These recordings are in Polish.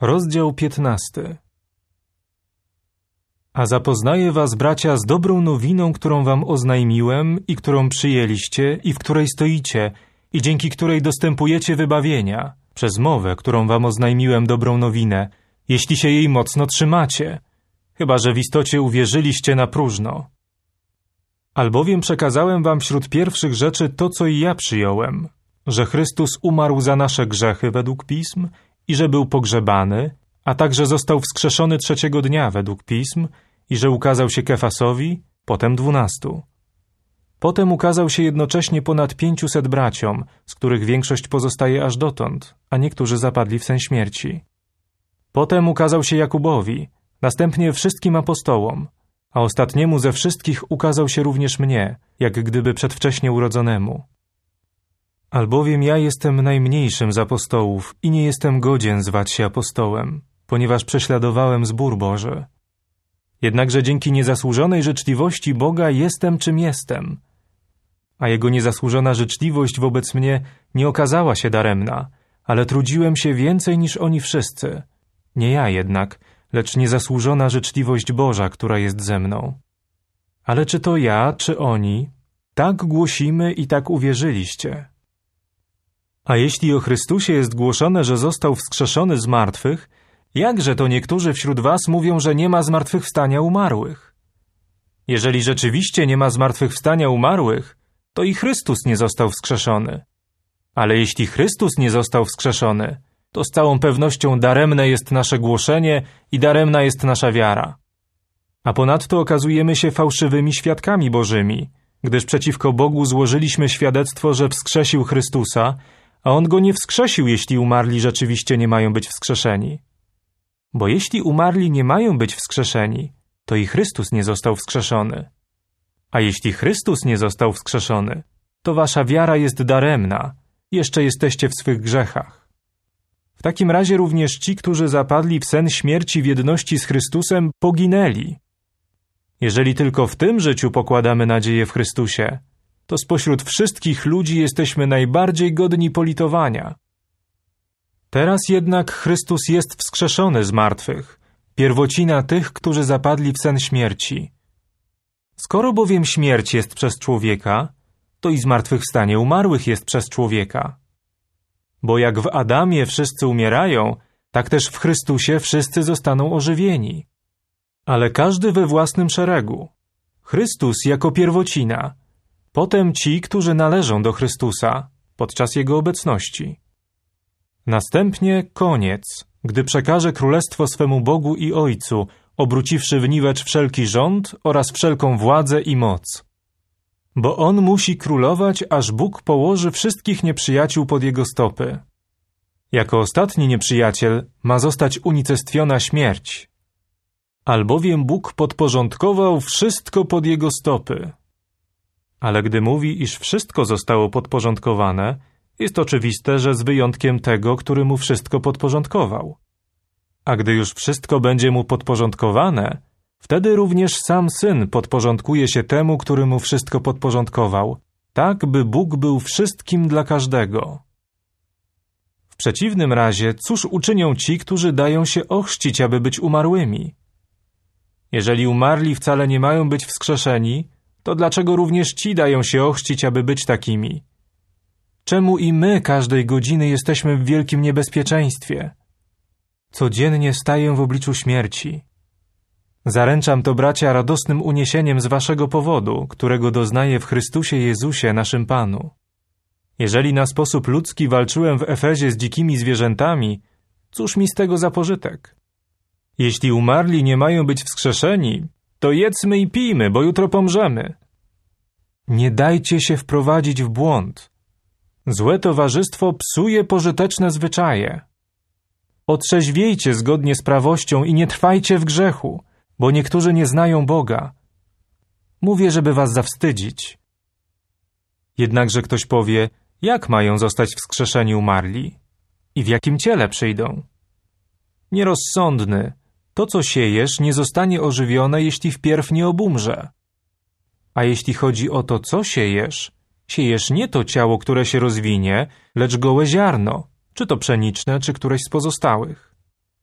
Rozdział 15. A zapoznaję was, bracia, z dobrą nowiną, którą wam oznajmiłem i którą przyjęliście i w której stoicie i dzięki której dostępujecie wybawienia, przez mowę, którą wam oznajmiłem dobrą nowinę, jeśli się jej mocno trzymacie, chyba że w istocie uwierzyliście na próżno. Albowiem przekazałem wam wśród pierwszych rzeczy to, co i ja przyjąłem, że Chrystus umarł za nasze grzechy według Pism i że był pogrzebany, a także został wskrzeszony trzeciego dnia według Pism i że ukazał się Kefasowi, potem 12. Potem ukazał się jednocześnie ponad 500 braciom, z których większość pozostaje aż dotąd, a niektórzy zapadli w sen śmierci. Potem ukazał się Jakubowi, następnie wszystkim apostołom, a ostatniemu ze wszystkich ukazał się również mnie, jak gdyby przedwcześnie urodzonemu. Albowiem ja jestem najmniejszym z apostołów i nie jestem godzien zwać się apostołem, ponieważ prześladowałem zbór Boży. Jednakże dzięki niezasłużonej życzliwości Boga jestem czym jestem, a Jego niezasłużona życzliwość wobec mnie nie okazała się daremna, ale trudziłem się więcej niż oni wszyscy. Nie ja jednak, lecz niezasłużona życzliwość Boża, która jest ze mną. Ale czy to ja, czy oni, tak głosimy i tak uwierzyliście. A jeśli o Chrystusie jest głoszone, że został wskrzeszony z martwych, jakże to niektórzy wśród was mówią, że nie ma zmartwychwstania umarłych? Jeżeli rzeczywiście nie ma zmartwychwstania umarłych, to i Chrystus nie został wskrzeszony. Ale jeśli Chrystus nie został wskrzeszony, to z całą pewnością daremne jest nasze głoszenie i daremna jest nasza wiara. A ponadto okazujemy się fałszywymi świadkami Bożymi, gdyż przeciwko Bogu złożyliśmy świadectwo, że wskrzesił Chrystusa, a On go nie wskrzesił, jeśli umarli rzeczywiście nie mają być wskrzeszeni. Bo jeśli umarli nie mają być wskrzeszeni, to i Chrystus nie został wskrzeszony. A jeśli Chrystus nie został wskrzeszony, to wasza wiara jest daremna, jeszcze jesteście w swych grzechach. W takim razie również ci, którzy zapadli w sen śmierci w jedności z Chrystusem, poginęli. Jeżeli tylko w tym życiu pokładamy nadzieję w Chrystusie, to spośród wszystkich ludzi jesteśmy najbardziej godni politowania. Teraz jednak Chrystus jest wskrzeszony z martwych, pierwocina tych, którzy zapadli w sen śmierci. Skoro bowiem śmierć jest przez człowieka, to i zmartwychwstanie umarłych jest przez człowieka. Bo jak w Adamie wszyscy umierają, tak też w Chrystusie wszyscy zostaną ożywieni. Ale każdy we własnym szeregu. Chrystus jako pierwocina, potem ci, którzy należą do Chrystusa podczas Jego obecności. Następnie koniec, gdy przekaże królestwo swemu Bogu i Ojcu, obróciwszy w niwecz wszelki rząd oraz wszelką władzę i moc. Bo On musi królować, aż Bóg położy wszystkich nieprzyjaciół pod Jego stopy. Jako ostatni nieprzyjaciel ma zostać unicestwiona śmierć. Albowiem Bóg podporządkował wszystko pod Jego stopy. Ale gdy mówi, iż wszystko zostało podporządkowane, jest oczywiste, że z wyjątkiem tego, który mu wszystko podporządkował. A gdy już wszystko będzie mu podporządkowane, wtedy również sam Syn podporządkuje się temu, który mu wszystko podporządkował, tak by Bóg był wszystkim dla każdego. W przeciwnym razie, cóż uczynią ci, którzy dają się ochrzcić, aby być umarłymi? Jeżeli umarli wcale nie mają być wskrzeszeni, to dlaczego również ci dają się ochrzcić, aby być takimi? Czemu i my każdej godziny jesteśmy w wielkim niebezpieczeństwie? Codziennie staję w obliczu śmierci. Zaręczam to, bracia, radosnym uniesieniem z waszego powodu, którego doznaję w Chrystusie Jezusie, naszym Panu. Jeżeli na sposób ludzki walczyłem w Efezie z dzikimi zwierzętami, cóż mi z tego za pożytek? Jeśli umarli nie mają być wskrzeszeni, to jedzmy i pijmy, bo jutro pomrzemy. Nie dajcie się wprowadzić w błąd. Złe towarzystwo psuje pożyteczne zwyczaje. Otrzeźwiejcie zgodnie z prawością i nie trwajcie w grzechu, bo niektórzy nie znają Boga. Mówię, żeby was zawstydzić. Jednakże ktoś powie, jak mają zostać wskrzeszeni umarli? I w jakim ciele przyjdą? Nierozsądny, to co siejesz nie zostanie ożywione, jeśli wpierw nie obumrze. A jeśli chodzi o to, co siejesz, siejesz nie to ciało, które się rozwinie, lecz gołe ziarno, czy to pszeniczne, czy któreś z pozostałych.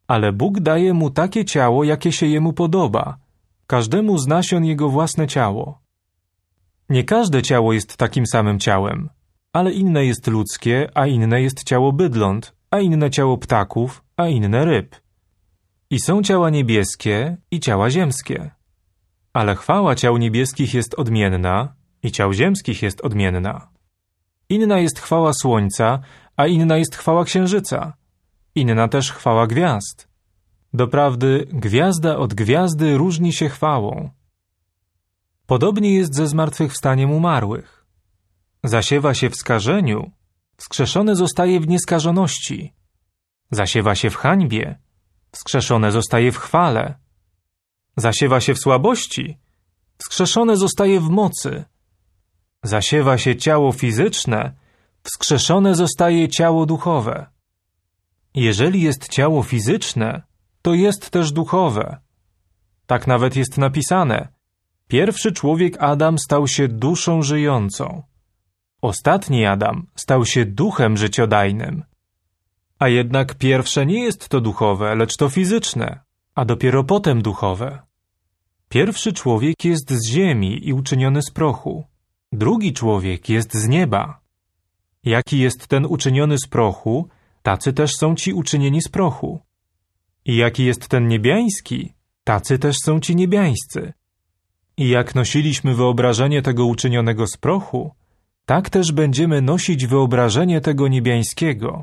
Ale Bóg daje mu takie ciało, jakie się jemu podoba. Każdemu z nasion jego własne ciało. Nie każde ciało jest takim samym ciałem, ale inne jest ludzkie, a inne jest ciało bydląt, a inne ciało ptaków, a inne ryb. I są ciała niebieskie i ciała ziemskie. Ale chwała ciał niebieskich jest odmienna i ciał ziemskich jest odmienna. Inna jest chwała słońca, a inna jest chwała księżyca. Inna też chwała gwiazd. Doprawdy, gwiazda od gwiazdy różni się chwałą. Podobnie jest ze zmartwychwstaniem umarłych. Zasiewa się w skażeniu, wskrzeszone zostaje w nieskażoności. Zasiewa się w hańbie, wskrzeszone zostaje w chwale. Zasiewa się w słabości, wskrzeszone zostaje w mocy. Zasiewa się ciało fizyczne, wskrzeszone zostaje ciało duchowe. Jeżeli jest ciało fizyczne, to jest też duchowe. Tak nawet jest napisane: pierwszy człowiek Adam stał się duszą żyjącą. Ostatni Adam stał się duchem życiodajnym. A jednak pierwsze nie jest to duchowe, lecz to fizyczne, a dopiero potem duchowe. Pierwszy człowiek jest z ziemi i uczyniony z prochu. Drugi człowiek jest z nieba. Jaki jest ten uczyniony z prochu, tacy też są ci uczynieni z prochu. I jaki jest ten niebiański, tacy też są ci niebiańscy. I jak nosiliśmy wyobrażenie tego uczynionego z prochu, tak też będziemy nosić wyobrażenie tego niebiańskiego.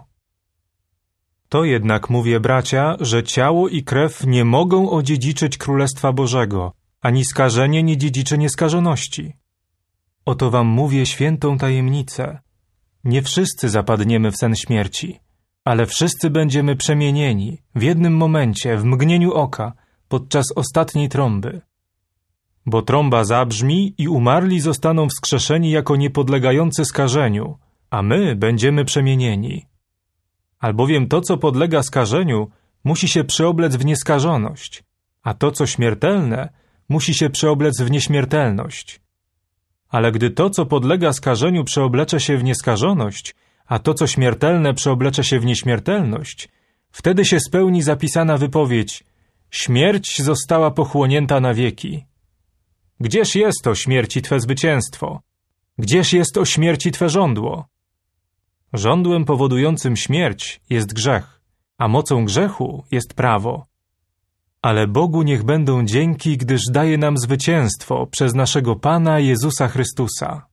To jednak mówię, bracia, że ciało i krew nie mogą odziedziczyć Królestwa Bożego, ani skażenie nie dziedziczy nieskażoności. Oto wam mówię świętą tajemnicę. Nie wszyscy zapadniemy w sen śmierci, ale wszyscy będziemy przemienieni w jednym momencie, w mgnieniu oka, podczas ostatniej trąby. Bo trąba zabrzmi i umarli zostaną wskrzeszeni jako niepodlegający skażeniu, a my będziemy przemienieni. Albowiem to, co podlega skażeniu, musi się przeoblec w nieskażoność, a to, co śmiertelne, musi się przeoblec w nieśmiertelność. Ale gdy to, co podlega skażeniu, przeoblecze się w nieskażoność, a to, co śmiertelne, przeoblecze się w nieśmiertelność, wtedy się spełni zapisana wypowiedź: śmierć została pochłonięta na wieki. Gdzież jest, o śmierci, twe zwycięstwo? Gdzież jest, o śmierci, twe żądło? Żądłem powodującym śmierć jest grzech, a mocą grzechu jest prawo. Ale Bogu niech będą dzięki, gdyż daje nam zwycięstwo przez naszego Pana Jezusa Chrystusa.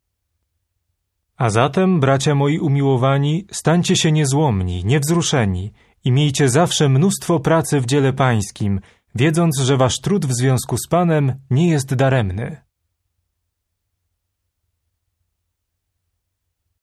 A zatem, bracia moi umiłowani, stańcie się niezłomni, niewzruszeni i miejcie zawsze mnóstwo pracy w dziele pańskim, wiedząc, że wasz trud w związku z Panem nie jest daremny.